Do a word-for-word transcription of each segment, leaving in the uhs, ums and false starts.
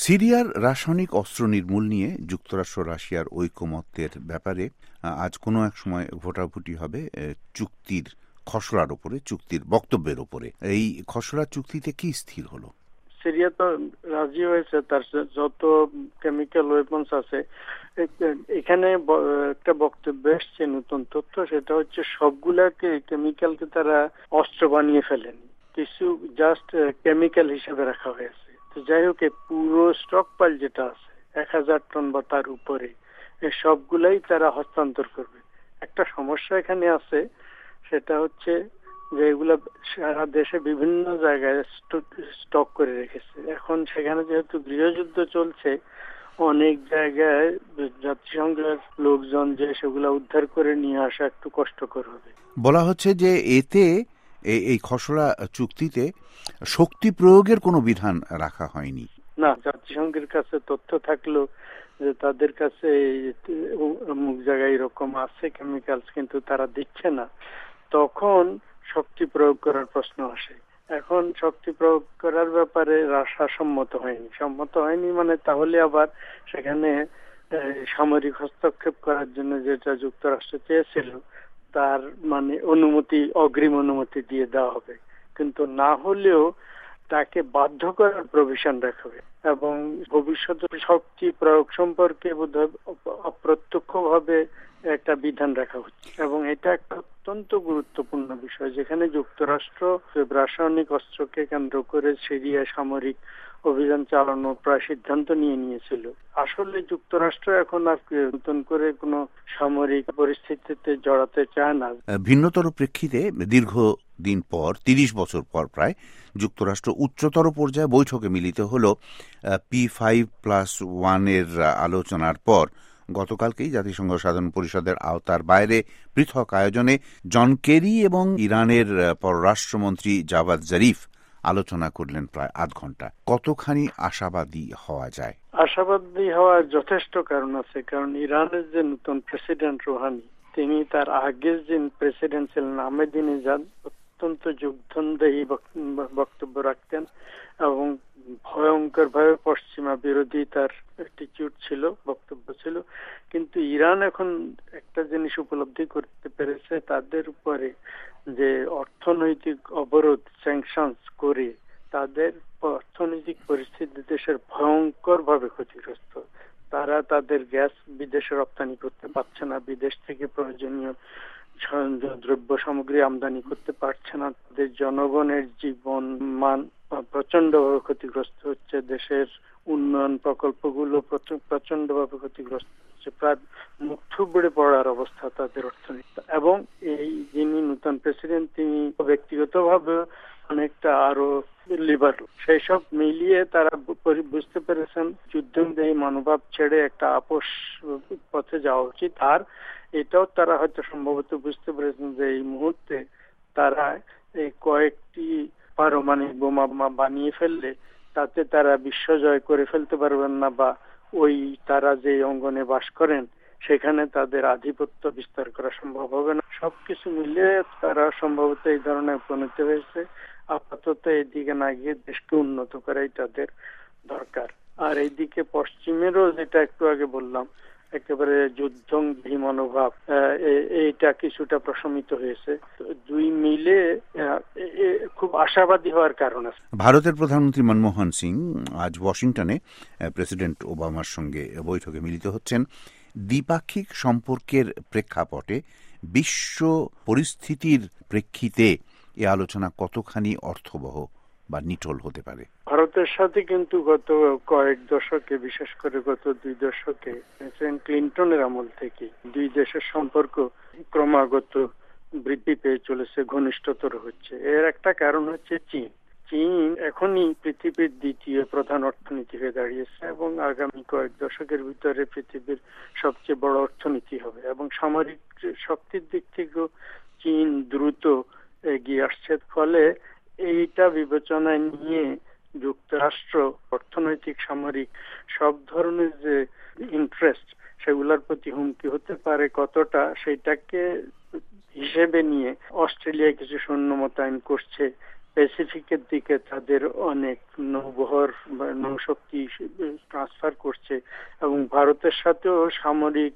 সিরিয়ার রাসায়নিক অস্ত্র নির্মূল নিয়ে যুক্তরাষ্ট্র রাশিয়ার ঐকমত্যের ব্যাপারে আজ কোনো এক সময় ভোটাভুটি হবে চুক্তির খসড়ার উপরে, চুক্তির বক্তব্যের উপরে। এই খসড়া চুক্তিতে কি স্থির হলো? সিরিয়া তো রাজি হয়েছে, তার যত কেমিক্যাল ওয়েপন্স আছে এখানে একটা বক্তব্য এসছে নতুন তথ্য, সেটা হচ্ছে সবগুলাকে কেমিক্যালকে তারা অস্ত্র বানিয়ে ফেলেনি, কিছু জাস্ট কেমিক্যাল হিসেবে রাখা হয়েছে। যাই হোক, পুরো স্টক পাইল যেটা আছে এক হাজার টন বা তার উপরে, সবগুলাই তারা হস্তান্তর করবে। একটা সমস্যা এখানে আছে, সেটা হচ্ছে যে এগুলা সারা দেশে বিভিন্ন জায়গায় স্টক করে রেখেছে। এখন সেখানে যেহেতু গৃহযুদ্ধ চলছে, অনেক জায়গায় জাতিসংঘের লোকজন যে সেগুলা উদ্ধার করে নিয়ে আসা একটু কষ্টকর হবে। বলা হচ্ছে যে এতে এই খসড়া চুক্তিতে শক্তি প্রয়োগের কোনো বিধান রাখা হয়নি। না, জাতিসংঘের কাছে তথ্য থাকলেও যে তাদের কাছে অমুক জায়গায় এরকম আছে কেমিক্যালস, কিন্তু তারা দিচ্ছে না, তখন শক্তি প্রয়োগ করার প্রশ্ন আসে। এখন শক্তি প্রয়োগ করার ব্যাপারে রাশিয়া সম্মত হয়নি। সম্মত হয়নি মানে তাহলে আবার সেখানে সামরিক হস্তক্ষেপ করার জন্য যেটা যুক্তরাষ্ট্র চেয়েছিল তার মানে অনুমতি, অগ্রিম অনুমতি দিয়ে দেওয়া হবে, কিন্তু না হলেও তাকে বাধ্য করার প্রভিশন রাখবে এবং ভবিষ্যতে শক্তি প্রয়োগ সম্পর্কে বোধহয় অপ্রত্যক্ষভাবে একটা বিধান রাখা হচ্ছে। এবং এটা একটা অত্যন্ত গুরুত্বপূর্ণ বিষয়, যেখানে যুক্তরাষ্ট্র রাসায়নিক অস্ত্রকে কেন্দ্র করে সিরিয়া সামরিক অভিযান চালানোর প্রায় সিদ্ধান্ত নিয়ে নিয়েছিল। আসলে যুক্তরাষ্ট্র এখন আর নতুন করে কোনো সামরিক পরিস্থিতিতে জড়াতে চায় না। ভিন্নতর প্রেক্ষিতে দীর্ঘদিন পর, তিরিশ বছর পর প্রায়, যুক্তরাষ্ট্র উচ্চতর পর্যায়ে বৈঠকে মিলিত হল পি ফাইভ প্লাস ওয়ানের আলোচনার পর। গতকালকেই জাতিসংঘ সাধারণ পরিষদের আওতার বাইরে পৃথক আয়োজনে জন কেরি এবং ইরানের পররাষ্ট্রমন্ত্রী জাভাদ জারিফ আলোচনা করলেন প্রায় আধ ঘন্টা। কতখানি আশাবাদী হওয়া যায়? আশাবাদী হওয়ার যথেষ্ট কারণ আছে, কারণ ইরানের যে নতুন প্রেসিডেন্ট রুহানি, তিনি তার আগের যে প্রেসিডেন্ট ছিলেন আহমেদিনেজাদ, অত্যন্ত যুগধন্দেহী বক্তব্য রাখতেন এবং ভয়ঙ্কর ভাবে পশ্চিমা বিরোধী তার অ্যাটিটিউড ছিল, বক্তব্য ছিল। কিন্তু ইরান এখন একটা জিনিস উপলব্ধি করতে পেরেছে, তাদের উপরে যে অর্থনৈতিক অবরোধ, স্যাংশনস করে তাদের অর্থনৈতিক পরিস্থিতি দেশের ভয়ঙ্কর ভাবে ক্ষতিগ্রস্ত। তারা তাদের গ্যাস বিদেশে রপ্তানি করতে পারছে না, বিদেশ থেকে প্রয়োজনীয় দ্রব্য সামগ্রী আমদানি করতে পারছে না, তাদের জনগণের জীবন মান প্রচন্ডভাবে ক্ষতিগ্রস্ত হচ্ছে, দেশের উন্নয়ন প্রকল্পগুলো প্রচন্ডভাবে ক্ষতিগ্রস্ত হচ্ছে, প্রায় মুখ থুবড়ে পড়ার অবস্থা তাদের অর্থনীতি। এবং এই যিনি নতুন প্রেসিডেন্ট, তিনি ব্যক্তিগতভাবে অনেকটা আরো লিবারেল। সেই সব মিলিয়ে তারা বুঝতে পেরেছেন যুদ্ধবিরোধী মনোভাব ছেড়ে একটা আপোষ পথে যাওয়া উচিত। আর এটাও তারা হয়তো সম্ভবত বুঝতে পেরেছেন যে এই মুহূর্তে তারা এই কয়েকটি পারমাণবিক বোমা বানিয়ে ফেললে তাতে তারা বিশ্বজয় করে ফেলতে পারবেন না, বা ওই তারা যে অঙ্গনে বাস করেন সেখানে তাদের আধিপত্য বিস্তার করা সম্ভব হবে না। সবকিছু মিলিয়ে তারা সম্ভবত এই ধরনের উপনীত হয়েছে। আপাতত এদিকে না গিয়ে দেশকে উন্নত করাই তাদের দরকার। আর এইদিকে পশ্চিমেরও, যেটা একটু আগে বললাম, একেবারে যুদ্ধংঘী মনোভাব, এইটা কিছুটা প্রশমিত হয়েছে। দুই মিলে খুব আশাবাদী হওয়ার কারণ আছে। ভারতের প্রধানমন্ত্রী মনমোহন সিং আজ ওয়াশিংটনে প্রেসিডেন্ট ওবামার সঙ্গে বৈঠকে মিলিত হচ্ছেন। দ্বিপাক্ষিক সম্পর্কের প্রেক্ষাপটে, বিশ্ব পরিস্থিতির প্রেক্ষিতে এ আলোচনা কতখানি অর্থবহ বা নিটল হতে পারে? ভারতের সাথে কিন্তু গত কয়েক দশকে, বিশেষ করে গত দুই দশকে, প্রেসিডেন্ট ক্লিন্টনের আমল থেকে দুই দেশের সম্পর্ক ক্রমাগত বৃদ্ধি পেয়ে চলেছে, ঘনিষ্ঠতর হচ্ছে। এর একটা কারণ হচ্ছে চীন। চীন এখনই পৃথিবীর দ্বিতীয় প্রধান অর্থনীতি হয়ে দাঁড়িয়েছে এবং আগামী কয়েক দশকের ভিতরে পৃথিবীর সবচেয়ে বড় অর্থনীতি হবে। এবং সামরিক শক্তির দিক থেকেও চীন দ্রুত এগিয়ে আসছে। ফলে এইটা বিবেচনায় নিয়ে যুক্তরাষ্ট্র অর্থনৈতিক, সামরিক সব ধরনের যে ইন্টারেস্ট, সেগুলোর প্রতি হুমকি হতে পারে কতটা, সেটাকে হিসেবে নিয়ে অস্ট্রেলিয়া কিছু সৈন্য মোতায়েন করছে, প্যাসিফিকের দিকে তাদের অনেক নৌবহর নৌশক্তি ট্রান্সফার করছে এবং ভারতের সাথেও সামরিক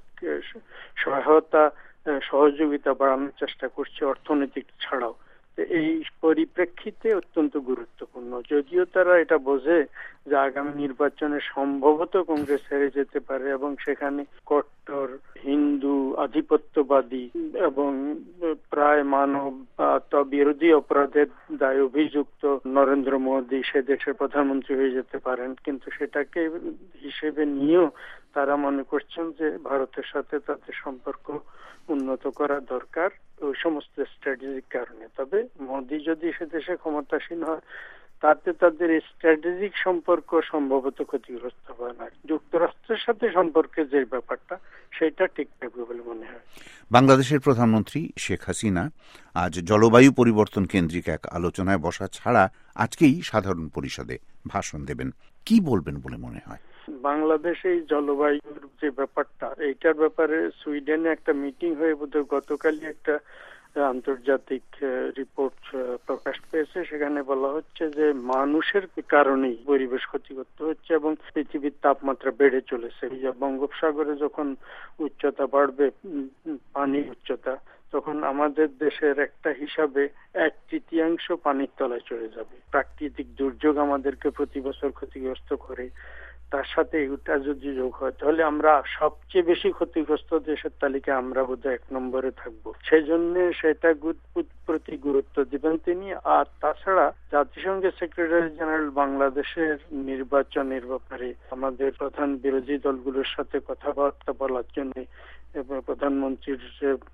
সহায়তা সহযোগিতা বাড়ানোর চেষ্টা করছে অর্থনৈতিক ছাড়াও। এই পরিপ্রেক্ষিতে অত্যন্ত গুরুত্বপূর্ণ। যদিও তারা এটা বোঝে যে আগামী নির্বাচনে সম্ভবত কংগ্রেস হেরে যেতে পারে এবং সেখানে কট্টর হিন্দু আধিপত্যবাদী এবং প্রায় মানবতা বিরোধী অপরাধের দায় অভিযুক্ত নরেন্দ্র মোদী সে দেশের প্রধানমন্ত্রী হয়ে যেতে পারেন, কিন্তু সেটাকে হিসেবে নিয়েও তারা মনে করছেন যে ভারতের সাথে তাদের সম্পর্ক উন্নত করা দরকার ওই সমস্ত স্ট্র্যাটেজিক কারণে। তবে মোদী যদি সে দেশে ক্ষমতাসীন হয় তাতে তাদের স্ট্র্যাটেজিক সম্পর্ক সম্ভবত ক্ষতিগ্রস্ত হয় না। যুক্তরাষ্ট্রের সাথে সম্পর্কের যে ব্যাপারটা সেটা ঠিক থাকবে বলে মনে হয়। বাংলাদেশের প্রধানমন্ত্রী শেখ হাসিনা আজ জলবায়ু পরিবর্তন কেন্দ্রিক এক আলোচনায় বসা ছাড়া আজকেই সাধারণ পরিষদে ভাষণ দেবেন। কি বলবেন বলে মনে হয়? বাংলাদেশে এই জলবায়ুর যে ব্যাপারটা এইটার ব্যাপারে সুইডেনে একটা মিটিং হয়ে বোধহয় গতকালই একটা আন্তর্জাতিক রিপোর্ট প্রকাশ পেয়েছে। সেখানে বলা হচ্ছে যে মানুষের কারণেই পরিবেশ ক্ষতিগ্রস্ত হচ্ছে এবং পৃথিবীর তাপমাত্রা বেড়ে চলেছে। বঙ্গোপসাগরে যখন উচ্চতা বাড়বে, পানির উচ্চতা, তখন আমাদের দেশের একটা হিসাবে এক তৃতীয়াংশ পানির তলায় চলে যাবে। প্রাকৃতিক দুর্যোগ আমাদেরকে প্রতি বছর ক্ষতিগ্রস্ত করে, তার সাথে এটা যদি যোগ হয় তাহলে আমরা সবচেয়ে বেশি ক্ষতিগ্রস্ত দেশের তালিকায় আমরা বোধহয় এক নম্বরে থাকবো। সেই জন্য সেটা প্রতি গুরুত্ব দিবেন তিনি। আর তাছাড়া জাতিসংঘের সেক্রেটারি জেনারেল বাংলাদেশের নির্বাচনের ব্যাপারে আমাদের প্রধান বিরোধী দলগুলোর সাথে কথাবার্তা বলার জন্য প্রধানমন্ত্রীর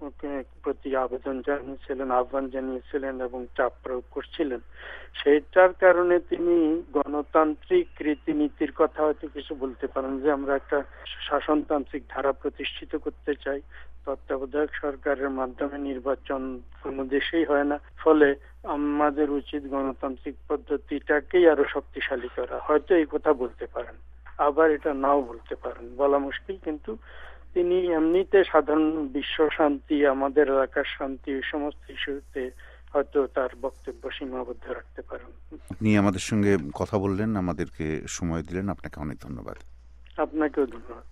প্রতি আবেদন জানিয়েছিলেন, আহ্বান জানিয়েছিলেন এবং চাপ প্রয়োগ করছিলেন। সেইটার কারণে তিনি গণতান্ত্রিক রীতিনীতির কথা হয়তো কিছু বলতে পারেন যে আমরা একটা শাসনতান্ত্রিক ধারা প্রতিষ্ঠিত করতে চাই, তত্ত্বাবধায়ক সরকারের মাধ্যমে নির্বাচন কোনো দেশেই হয় না, ফলে আমাদের উচিত গণতান্ত্রিক পদ্ধতিটাকেই আরো শক্তিশালী করা। হয়তো এই কথা বলতে পারেন, আবার এটা নাও বলতে পারেন, বলা মুশকিল। কিন্তু তিনি এমনিতে সাধারণ বিশ্ব শান্তি, আমাদের এলাকার শান্তি, এই সমস্ত ইস্যুতে হয়তো তার বক্তব্য সীমাবদ্ধ রাখতে পারেন। আপনি আমাদের সঙ্গে কথা বললেন, আমাদেরকে সময় দিলেন, আপনাকে অনেক ধন্যবাদ। আপনাকেও ধন্যবাদ।